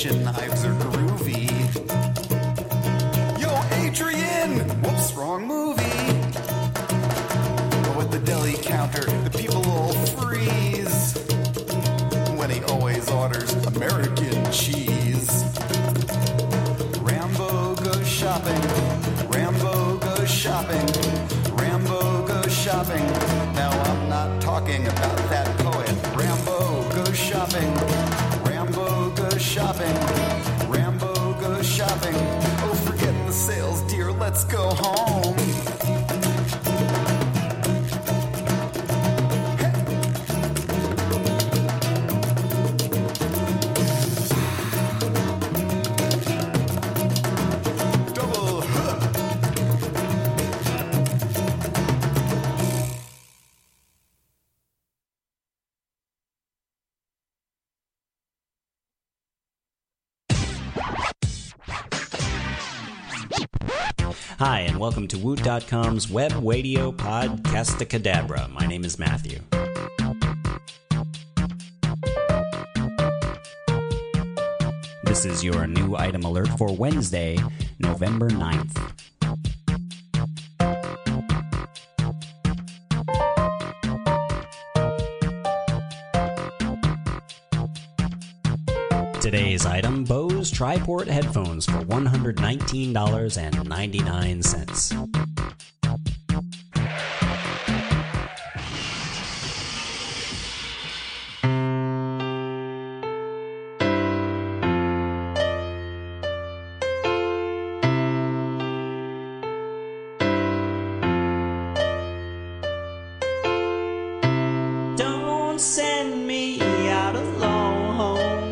kitchen knives are groovy. Yo, Adrian! Whoops, wrong movie. But at the deli counter, the people all freeze when he always orders American cheese. Rambo goes shopping. Rambo goes shopping. Rambo goes shopping. Now I'm not talking about that poet. Rambo goes shopping. Rambo goes shopping. Rambo goes shopping. Oh, forget the sales, dear. Let's go home. Hi, and welcome to Woot dot com's Web Radio Podcasticadabra. My name is Matthew. This is your new item alert for Wednesday, November ninth. Today's item, Bose Triport headphones for one hundred nineteen dollars and ninety-nine cents. Don't send me out alone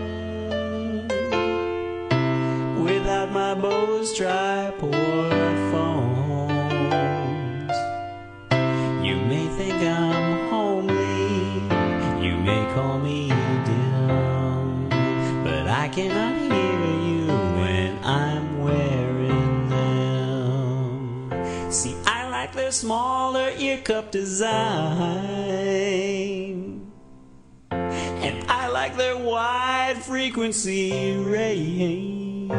without my Bose Triport phones. You may think I'm homely, you may call me dumb, but I cannot hear you when I'm wearing them. See, I like their smaller ear cup design, and I like their wide frequency range,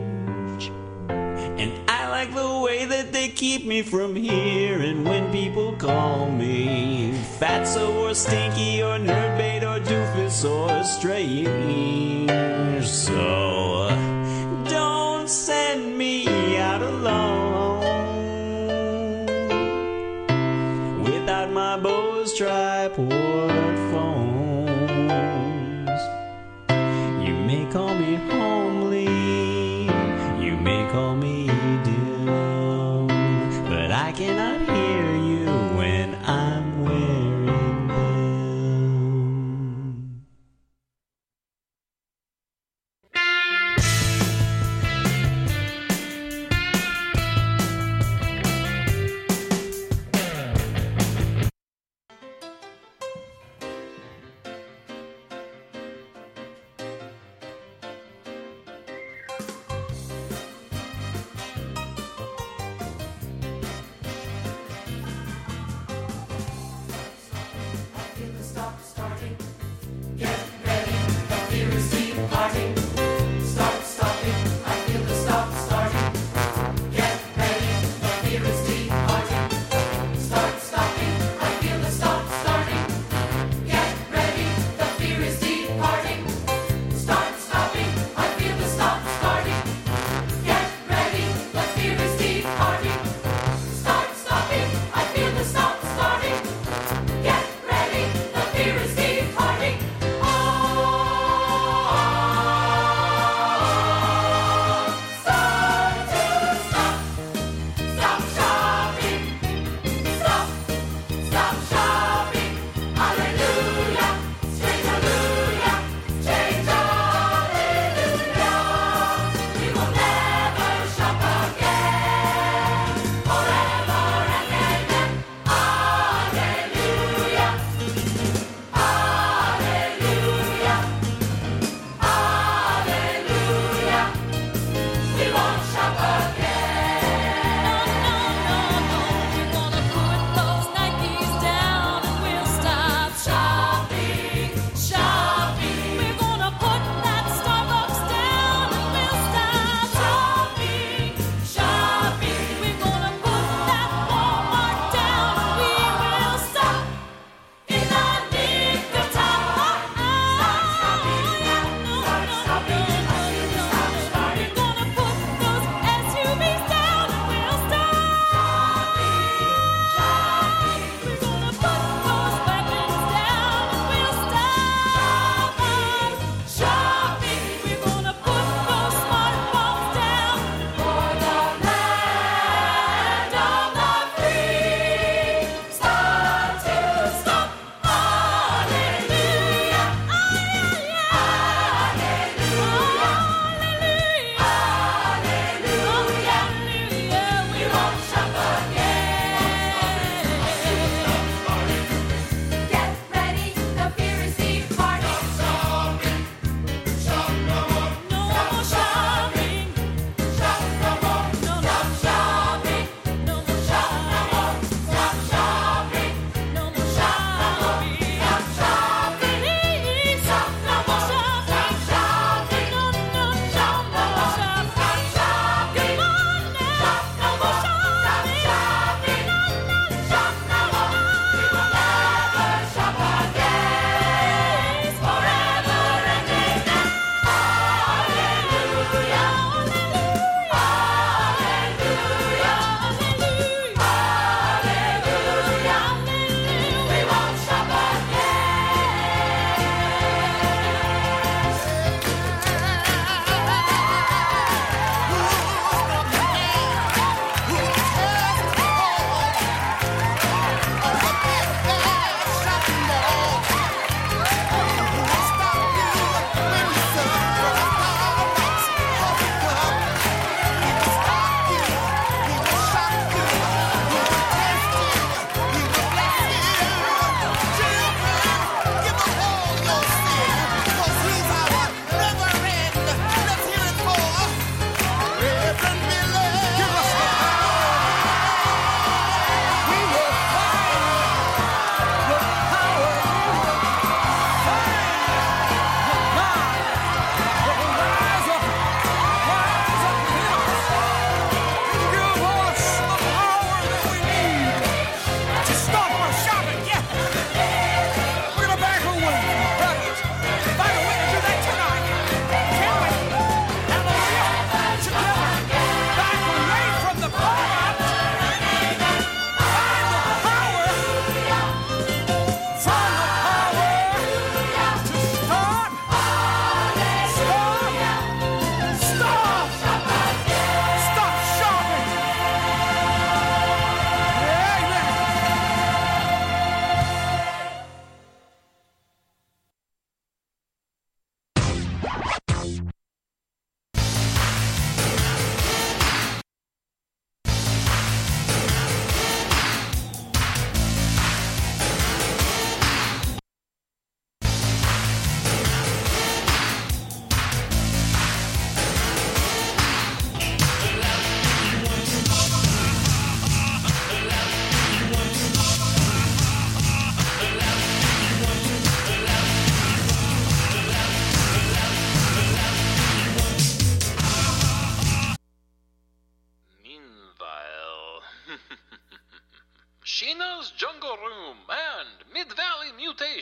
and I like the way that they keep me from hearing when people call me fatso or stinky or nerdbait or doofus or strange. So don't send me out alone without my Bose Triport phones. You may call me homely, you may call me dumb, but I cannot hear you when I'm wearing them.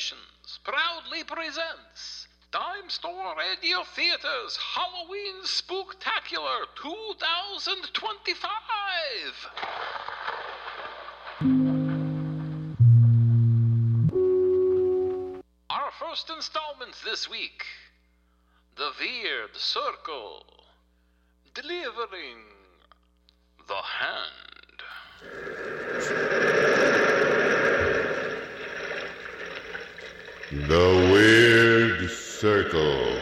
Mutations proudly presents Dime Store Radio Theater's Halloween Spooktacular two thousand twenty-five. Our first installment this week, The Weird Circle, delivering The Hand. The Weird Circle.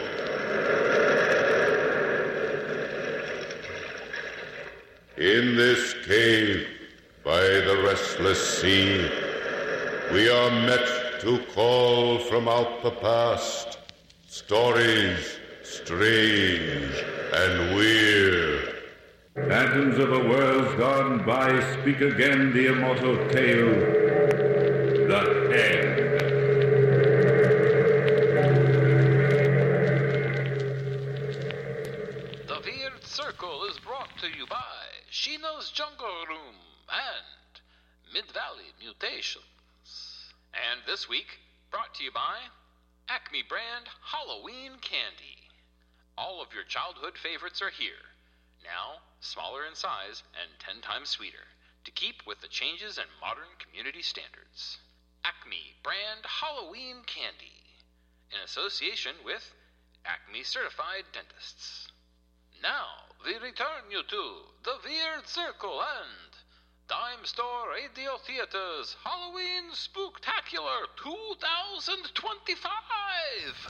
In this cave by the restless sea, we are met to call from out the past stories strange and weird. Phantoms of a world gone by speak again the immortal tale, The Hand. The Weird Circle is brought to you by Sheena's Jungle Room and Mid-Valley Mutations. And this week, brought to you by Acme brand Halloween Candy. All of your childhood favorites are here. Now, smaller in size and ten times sweeter, to keep with the changes in modern community standards. Acme brand Halloween Candy, in association with Acme Certified Dentists. Now, we return you to The Weird Circle and Dime Store Radio Theater's Halloween Spooktacular two thousand twenty-five!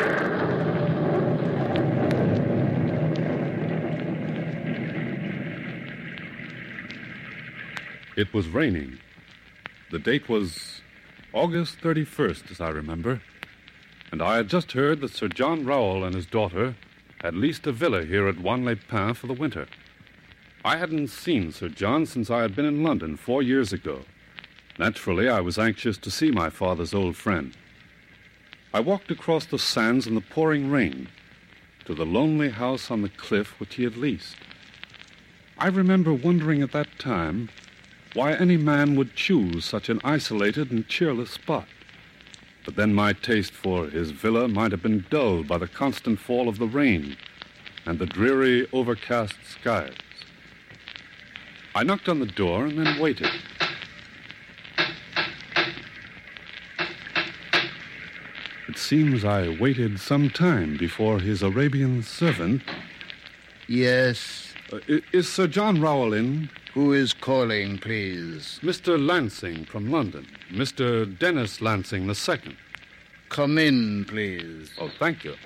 It was raining. The date was August thirty-first, as I remember, and I had just heard that Sir John Rowell and his daughter had leased a villa here at Wanley-Pin for the winter. I hadn't seen Sir John since I had been in London four years ago. Naturally, I was anxious to see my father's old friend. I walked across the sands in the pouring rain to the lonely house on the cliff which he had leased. I remember wondering at that time why any man would choose such an isolated and cheerless spot. But then my taste for his villa might have been dulled by the constant fall of the rain and the dreary, overcast skies. I knocked on the door and then waited. It seems I waited some time before his Arabian servant... Yes? Uh, is Sir John Rowell in? Who is calling, please? Mister Lansing from London. Mister Dennis Lansing the Second. Come in, please. Oh, thank you.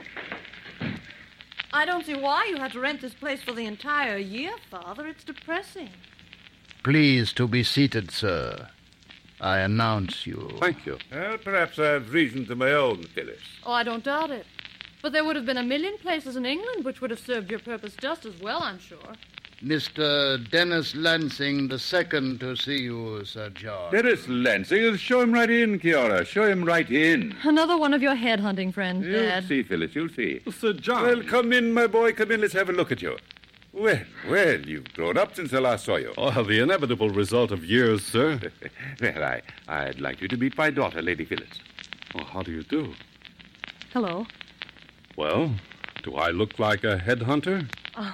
I don't see why you had to rent this place for the entire year, Father. It's depressing. Please to be seated, sir. I announce you. Thank you. Well, perhaps I have reasons of my own, Phyllis. Oh, I don't doubt it. But there would have been a million places in England which would have served your purpose just as well, I'm sure. Mister Dennis Lansing the Second to see you, Sir John. Dennis Lansing? Show him right in, Kiara. Show him right in. Another one of your head-hunting friends, You'll Dad. see, Phyllis, you'll see. Sir John. Well, come in, my boy. Come in. Let's have a look at you. Well, well, you've grown up since I last saw you. Oh, the inevitable result of years, sir. Well, I, I'd like you to meet my daughter, Lady Phyllis. Oh, how do you do? Hello. Well, do I look like a headhunter? Uh,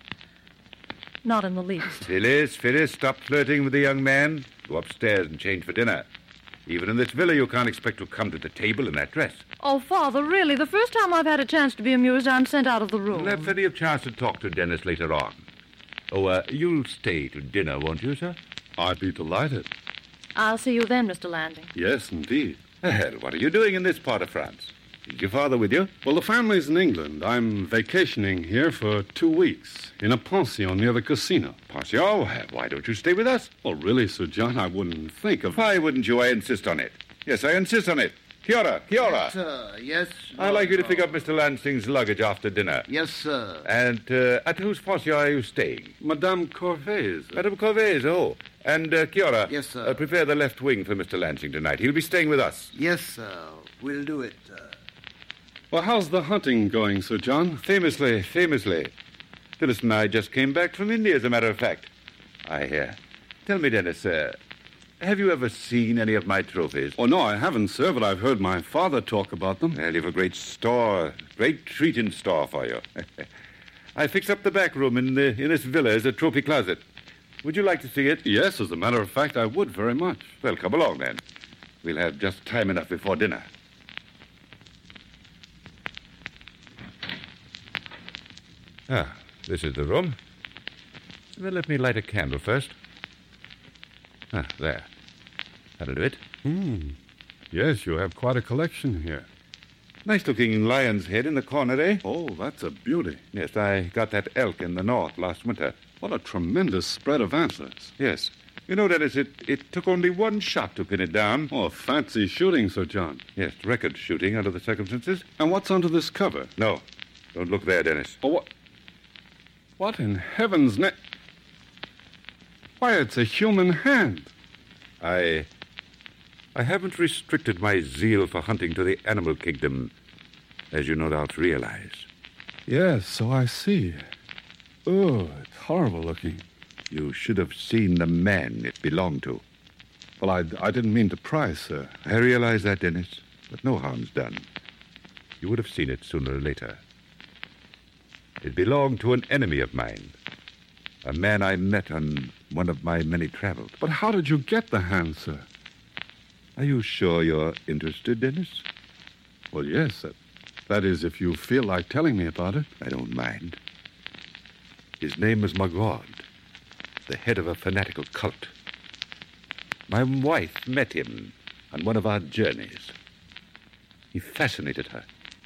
not in the least. Phyllis, Phyllis, stop flirting with the young man. Go upstairs and change for dinner. Even in this villa, you can't expect to come to the table in that dress. Oh, Father, really, the first time I've had a chance to be amused, I'm sent out of the room. We'll have plenty of chance to talk to Dennis later on. Oh, uh, you'll stay to dinner, won't you, sir? I'd be delighted. I'll see you then, Mister Landing. Yes, indeed. Well, what are you doing in this part of France? Is your father with you? Well, the family's in England. I'm vacationing here for two weeks in a pension near the casino. Pension? Why don't you stay with us? Well, really, Sir John, I wouldn't think of... Why wouldn't you? I insist on it. Yes, I insist on it. Kiara, Kiara. Yes, sir. Yes, I'd like you to pick up Mister Lansing's luggage after dinner. Yes, sir. And uh, at whose pension are you staying? Madame Corvay's. Madame Corvay's, oh. And, uh, Kiara. Yes, sir. Uh, prepare the left wing for Mister Lansing tonight. He'll be staying with us. Yes, sir. We'll do it, sir. Well, how's the hunting going, Sir John? Famously, famously. Phyllis and I just came back from India, as a matter of fact. I, uh, tell me, Dennis, uh, have you ever seen any of my trophies? Oh, no, I haven't, sir, but I've heard my father talk about them. Well, you've a great store, great treat in store for you. I fixed up the back room in, the, in this villa as a trophy closet. Would you like to see it? Yes, as a matter of fact, I would very much. Well, come along, then. We'll have just time enough before dinner. Ah, this is the room. Well, let me light a candle first. Ah, there. That'll do it. Hmm. Yes, you have quite a collection here. Nice-looking lion's head in the corner, eh? Oh, that's a beauty. Yes, I got that elk in the north last winter. What a tremendous spread of antlers. Yes. You know, Dennis, it, it took only one shot to pin it down. Oh, fancy shooting, Sir John. Yes, record shooting under the circumstances. And what's under this cover? No. Don't look there, Dennis. Oh, what? What in heaven's name? Why, it's a human hand. I... I haven't restricted my zeal for hunting to the animal kingdom, as you no doubt realize. Yes, so I see. Oh, it's horrible looking. You should have seen the man it belonged to. Well, I, I didn't mean to pry, sir. I realize that, Dennis, but no harm's done. You would have seen it sooner or later. It belonged to an enemy of mine, a man I met on one of my many travels. But how did you get the hand, sir? Are you sure you're interested, Dennis? Well, yes. That, that is, if you feel like telling me about it. I don't mind. His name was Magog, the head of a fanatical cult. My wife met him on one of our journeys. He fascinated her.